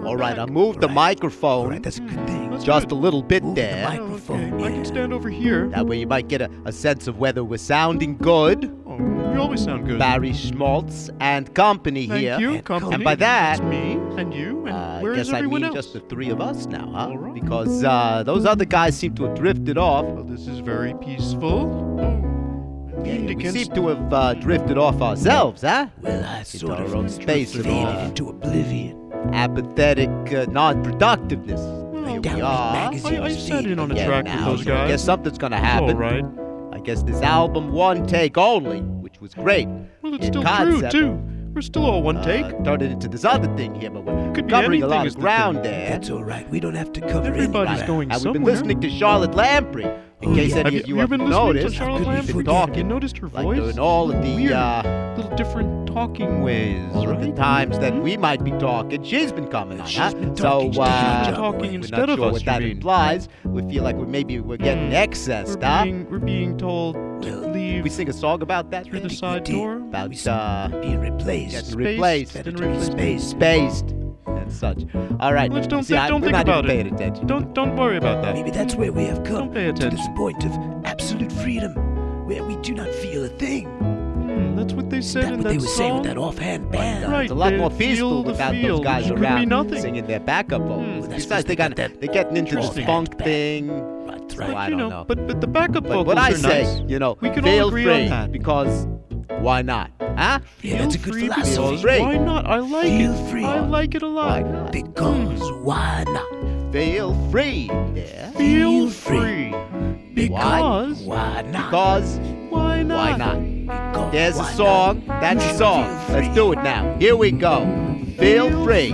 All right, I'll move the microphone. All right, that's a good thing. That's Just good. a little bit Move the there. microphone. I can stand over here. That way you might get a sense of whether we're sounding good. Oh, you always sound good. Barry Schmaltz and company Thank here. you, And company. And by that, it's me and you, and I where guess is I everyone mean else? just the three of us now, huh? All right. Because those other guys seem to have drifted off. Well, this is very peaceful. Oh, leaned We against seem to have drifted off ourselves, huh? Well, I sort our of own space faded and all. into oblivion. Apathetic non-productiveness. Here down we with are. magazine. I sat in on a again track now, with those so I guys. guess something's gonna It's happen. all right. I guess this album one take only, which was great. Well, it's in still concept. true too. We're still all one take. Turned it into this other thing here, but we're Could be covering a lot anything of is the ground thing. there. That's all right. We don't have to cover Everybody's anybody. going And we've somewhere. been listening to Charlotte Lamprey. In Oh, case yeah. any Have of you you haven't been listening noticed, to Charlotte How could we Lamprey? been forget? talking You noticed her like voice? in all of the Weird. Little different talking ways, all of right? the times that we might be talking, she's been coming on, She's huh? been So talking. She's been talking we're instead not of sure us, what you that mean. implies. We feel like we're getting excess, huh? We're being told to Well, leave We sing a song about that through the thing? side did. door. About being replaced. getting Spaced replaced, and Better to be replaced. spaced. spaced, and such. All right, Let's don't see, think- don't we're think not about even it. paying attention. Don't worry about that. Maybe that's where we have come Don't pay to this attention. point of absolute freedom, where we do not feel a thing. That's what they said That's in what that they were saying song. with that offhand band. Right. It's a lot they more feel peaceful the without those feel. guys It could be around nothing. singing their backup vocals. that's Besides, supposed to be that they're getting into this offhand funk band. thing. Right, So right. I you don't know, know. but the backup But vocals what I are say, nice. you know, We can all feel agree on free that. because why not? Huh? Yeah, that's a good Feel free philosophy. because Free. why not? I like Feel it. free. I like it a lot. Why not? Because why not? Feel free. Yeah. Feel Feel free. free. Because Because why not? Because why not? why not? Because There's a why song. not? That's a Feel song. free. Let's do it now. Here we go. Feel free.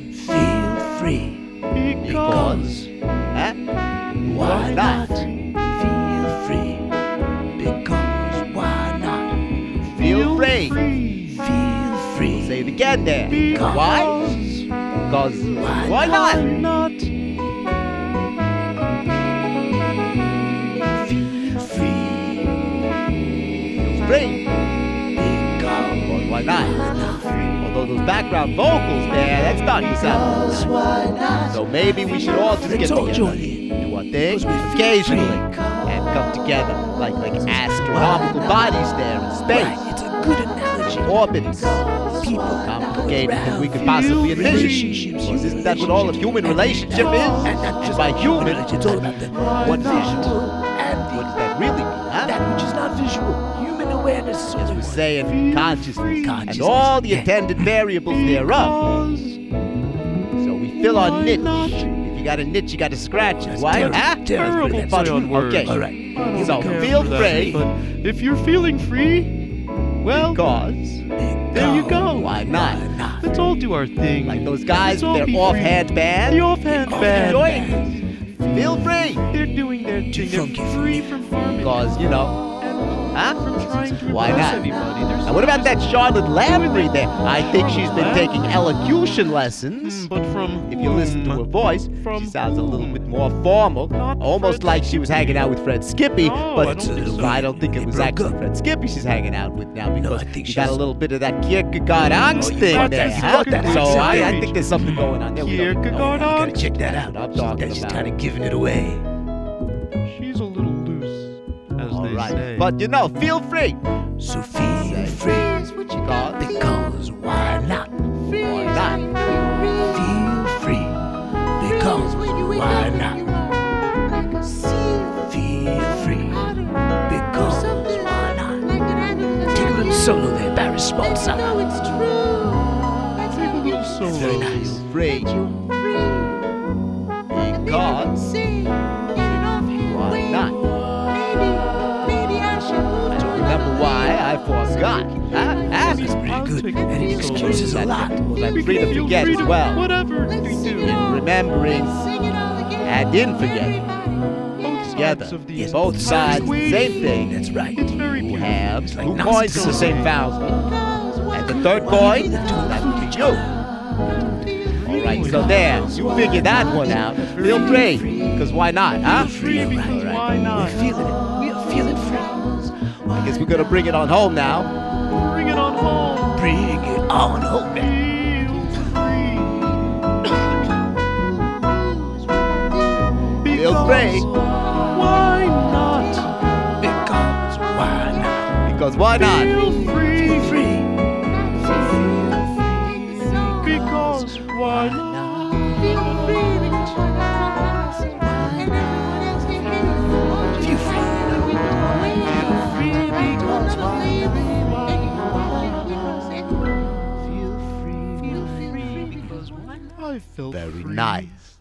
Feel free. Because Huh? Why not? Feel free. Because why not? Feel free. Feel free. Say it again there. Because Why? Because why not? not? Feel free. Free. Because Why not? Although those background vocals there, that's starting to sound. why not? So maybe we should all just Let's get all together, join in. do our thing Because we feel occasionally, free. and come together like astronomical bodies there in Right, space, it's a good analogy. orbits, People complicated than we could around possibly feel envision. relationships. Because isn't that what all of human relationship is? And not And just by human, it's all about the what's that? visual and What does that really mean, huh? that which is not visual. Human awareness is As only we're one. saying, consciousness, Consciousness, and all the yeah. attendant variables thereof. Because So we fill our Why niche. not? If you got a niche, you got to scratch it. That's Why? terrible. Huh? Terrible. Terrible That's play true. on words. Okay. All right. I don't So care feel for that, free. But if you're feeling free, well, Because there you go. why not? Let's all do our thing. Like those guys Let's all with be their offhand band. The offhand band. Enjoying it. Feel free. They're doing their thing. They're funky. free from harming. Because, you know, and huh? from trying to Why impress not? anybody. There's And what about that Charlotte Lamprey there? I think she's been Lamprey? taking elocution lessons. But from If you listen to her voice, From she sounds a little whom? bit more formal, Not almost Fred like she was hanging out with Fred Skippy. No, but I don't think so. I don't think it They was broke actually up. Fred Skippy she's hanging out with now because I think you got a she's- little bit of that Kierkegaard angst you thing got there, that- you huh? got that So I angst. think there's something going on there. We don't even know. Kierkegaard You gotta angst. check that out. That's what I'm talking She's about. kind of giving it away. She's a little loose, as All they right, say. but you know, feel free. So feel free. Because why not? Why not? Feel free. Because why not? Feel free. Because why not? Take a little solo there, Barry Schmaltz. Take a little solo. Very nice. Feel free. Because why not? I don't remember why I forgot. Huh? That's Huh? pretty I'll good. take And it a solo. excuses a lot. Well, I'm We free can to feel forget free as to- well. Whatever we do. In remembering and in forgetting. Both Together. sides of the Yes, Both sides, same thing. That's right. It's very Who beautiful. have like two nonsense. coins in the same thousand. And the third coin, that would be you. All right, so there. You figure that one out. Feel free. Because why not, huh? Free because All right. why not? We're feeling it. We are feeling free. I guess we're going to bring it on home now. Bring it on home. Bring it on home now. Feel free. because why not? Feel free. Because why not? Feel free because why Feel free. I feel Very free. nice.